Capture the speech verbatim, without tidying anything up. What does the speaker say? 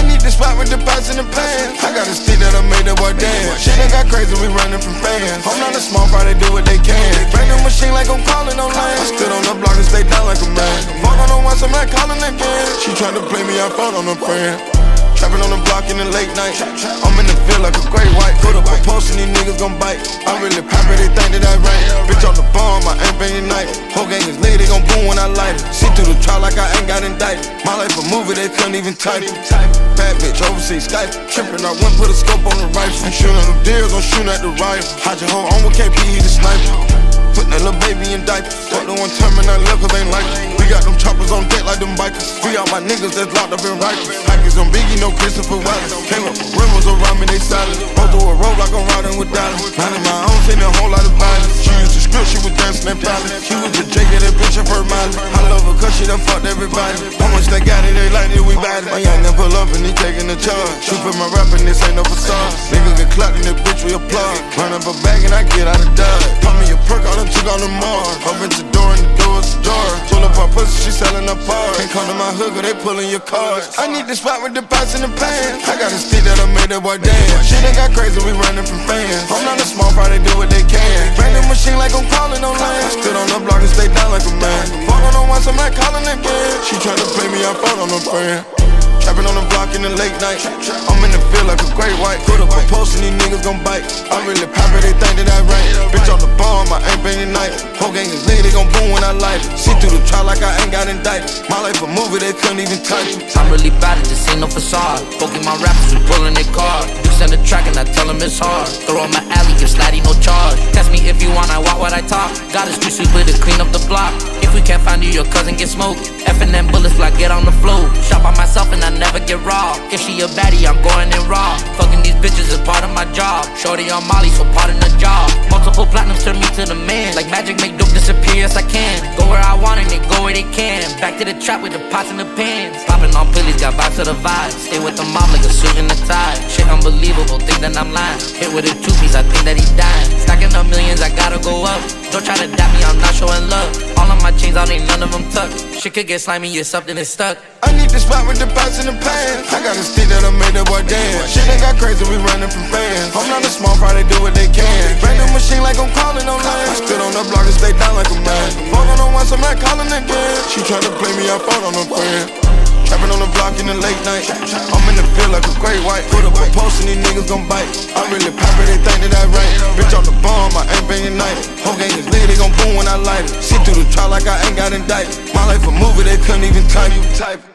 I need the spot with the pots in the pan. I got a stick that I made that boy dance. Shit done got crazy, we running from fans. I'm not a small fry, they do what they can. Bring the machine like I'm calling on land. I stood on the block and stayed down like a man. Phone on the one, so I'm not calling again. She tried to play me, I phone on a friend. Trapping on the block in the late night. I'm in the field like a great white. Put up a post and these niggas gon' bite. I really pop it, they think that I rank. Bitch on the bomb, I ain't banging night. Whole gang is lit, they gon' boom when I light it. See through the trial like I ain't got indicted. My life a movie, they couldn't even type it. Bad bitch, overseas Skype. Trippin', I went put a scope on the rifle. I'm shooting them deals, I'm shooting at the rifle. Hide your hoe on with K P, he the sniper. Putting that little baby in diapers. Fuck the one time and I left cause ain't like it. We got them choppers on deck like them bikers. Free out my niggas that's locked up in Rikers. Packers on Biggie, no Christopher Wallace. Came up with rimmers around me, they solid. Roll through a road like I'm riding with dollars. Minding my own, seen a whole lot of violence. She used to script, she was dancing and palace. She was the Jake that bitch of her mileage. I love her cause she done fucked everybody. How much they got it, they like it, we buy it. My young nigga pull up and he taking the charge. Shoot for my rap and this ain't no facade. Niggas get clapped in this bitch, we applaud. Run up a bag and I get out of dodge. Pop me a perk, all them took on the mall. Open the door and the door's ajar. Pull up our pussy, she selling her parts. Can't come to my hood, they pulling your cards. I need the spot with the pots in the pan. I got a stick that I made that boy dance. Shit done got crazy, we running from fans. I'm not a small fry, they do what they can. Bring the machine like I'm calling on land. I stood on the block and stayed down like a man. Phone on the one, so I'm not calling again. She tried to play me, I phone on her friend. Trapping on the block in the late night. I'm in the field like a great white. Put up a post and these niggas gon' bite. I really pop it, they think that I rank. Bitch on the bomb, I ain't banging night. Whole gang is lit, they gon' boom when I light it. See through the trial like I ain't got indicted. My life a movie, they couldn't even touch it. I'm really bad at this, ain't no facade. Poking my rappers, we pulling their card. You send a track and I tell them it's hard. Throw on my alley, give Slatty no charge. Test me if you want, I walk what I talk. Got a street sweeper to clean up the block. If we can't find you, your cousin get smoked. F and M bullets fly, get on the floor. Shot by myself and I never get raw. If she a baddie, I'm going in raw. Fucking these bitches is part of my job. Shorty on Molly, so part in the job. Multiple platinums turn me to the man. Like magic, make dope disappear, yes I can. Go where I want and they go where they can. Back to the trap with the pots and the pans. Popping on pillies, got vibes to the vibe. Stay with the mob like a suit and a tie. Shit unbelievable, think that I'm lying. Hit with a two-piece, I think that he dying. Stacking up millions, I gotta go up. Don't try to doubt me, I'm not showing love. All of my chains out, ain't none of them tucked. Shit could get slimy, it's something that's stuck. I need the spot with the pots in the pan. I got a stick that I made that boy dance. Shit done got crazy, we running from fans. I'm not a small fry, they do what they can. Bring the machine like I'm calling on land. I stood on the block and stayed down like a man. Phone on the one, so I'm not calling again. She tried to play me, I phone on her friend. Trapping on the block in the late night. I'm in the field like a great white. Put up a post and these niggas gon' bite. I really pop it, they think that I rank. Bitch on the bomb, I ain't banging night. Whole gang is lit, they gon' boom when I light it. See through the trial like I ain't got indicted. My life a movie, they couldn't even type.